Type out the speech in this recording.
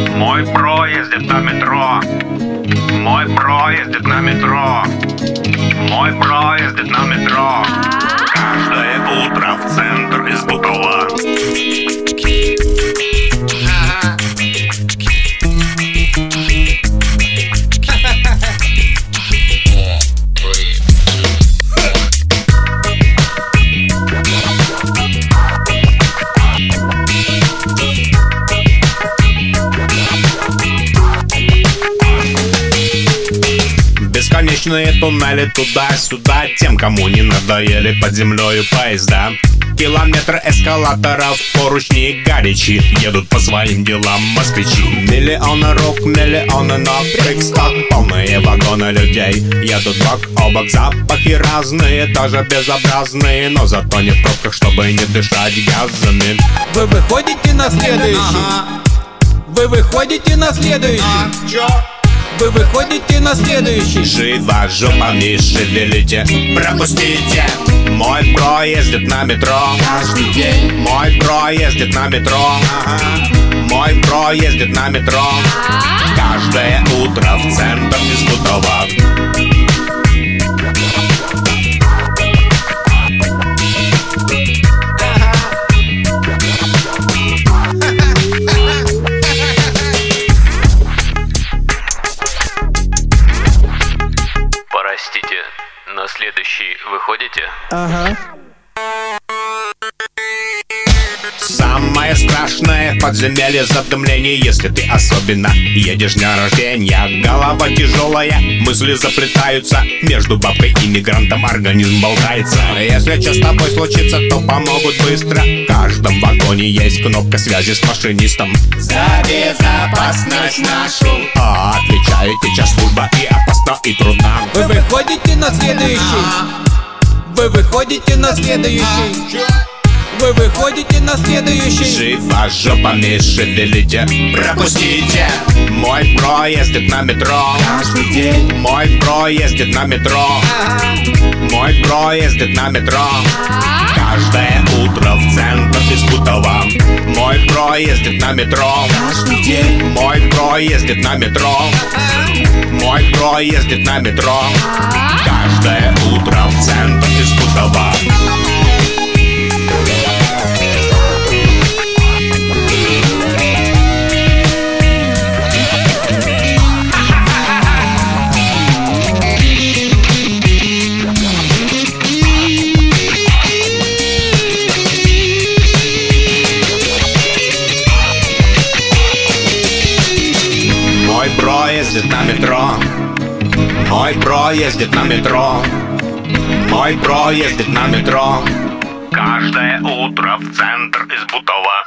Мой бро ездит на метро. Мой бро ездит на метро. Мой бро ездит на метро. Каждое утро в центр из Бутова. Бесконечные туннели туда-сюда, тем, кому не надоели под землею поезда. Километры эскалаторов, поручни горячи, едут по своим делам москвичи. Миллионы рук, миллионы ног, Бриксток, полные вагоны людей едут бок о бок, запахи разные, тоже безобразные, но зато не в пробках, чтобы не дышать газами. Вы выходите на следующий. Вы выходите на следующий. Вы выходите на следующий. Живо жопами шевелите, пропустите. Мой бро ездит на метро Каждый день. Мой бро ездит на метро. Мой бро ездит на метро. Каждое утро в центр из Бутова. Простите, на следующий выходите? Ага. Самое страшное в подземелье задымление, если ты особенно едешь дня рождения. Голова тяжелая, мысли заплетаются, между бабкой и мигрантом организм болтается. Если что с тобой случится, то помогут быстро. В каждом вагоне есть кнопка связи с машинистом. За безопасность нашу. Отвечаете, час служба и опасно, и трудно. Вы выходите на следующий. Вы выходите на следующий. Вы выходите на следующий. Живо жопами шевелите, пропустите. Мой бро ездит на метро Каждый день. Мой бро ездит на метро. Мой бро ездит на метро. Каждое утро в центр из Бутова. Мой бро ездит на метро Каждый день. Мой бро ездит на метро. Мой бро ездит на метро. Каждое утро в центр из Бутова. Мой бро ездит на метро. Мой бро ездит на метро. Мой бро ездит на метро. Каждое утро в центр из Бутова.